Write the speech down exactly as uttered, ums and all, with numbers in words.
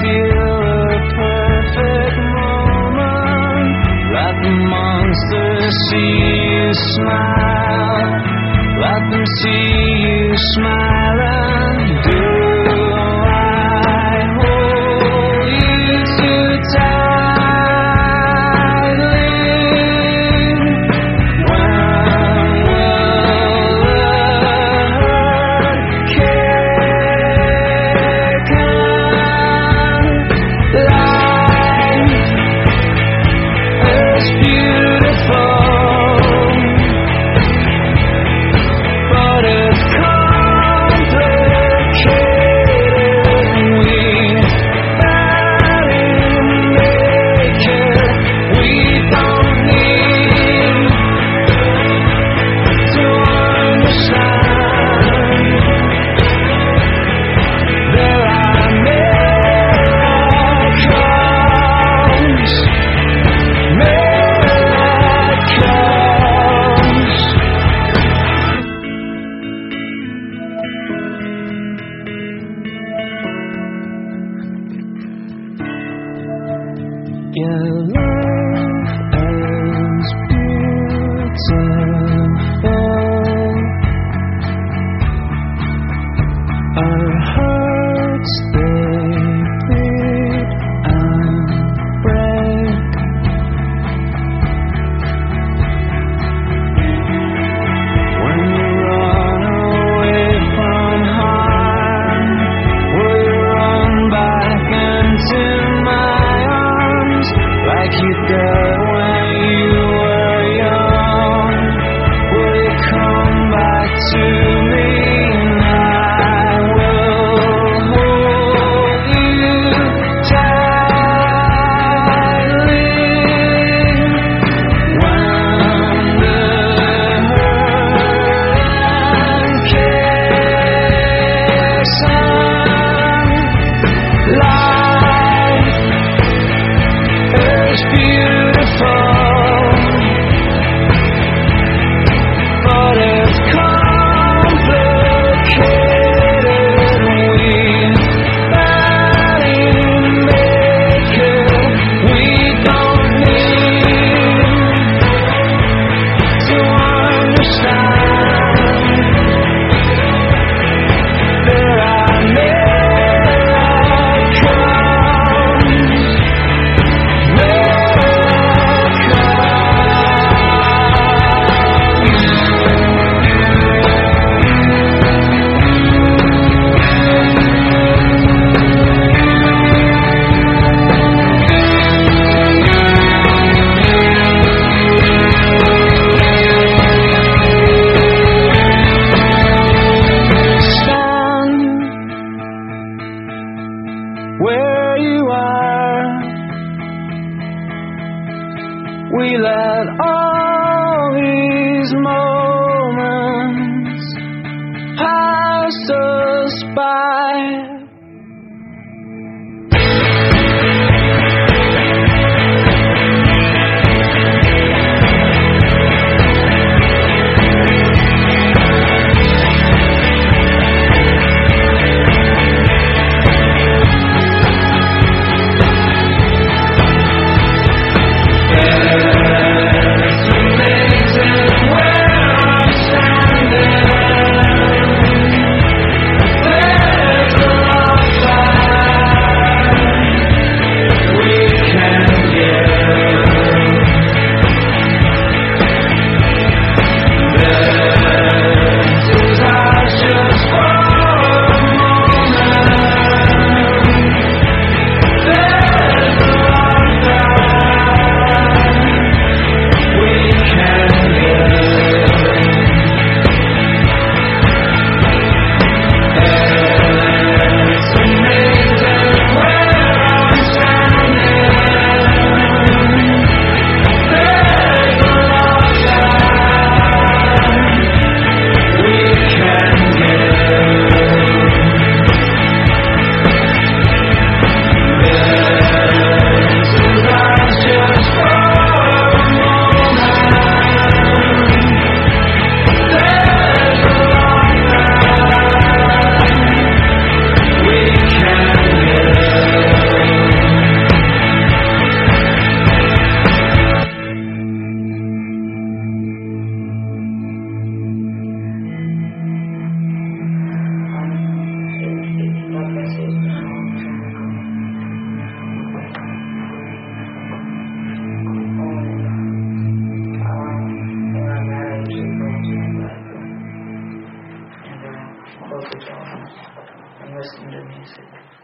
steal a perfect moment. Let the monsters see you smile. Let them see you smile and do I hold you too tightly? When will the hurt kick in? Life is beautiful. Your love is beautiful. Our hearts, they beat and break. When you run away from harm, will you run back into my arms like you did when you were young? Will you come back to me and I will hold you tightly? When the hurt kicks in, life is beautiful, but it's complicated. We barely make it. We don't need to understand. There are miracles. Stand where you are. We let all these moments pass us by. There's go to John and listen to music.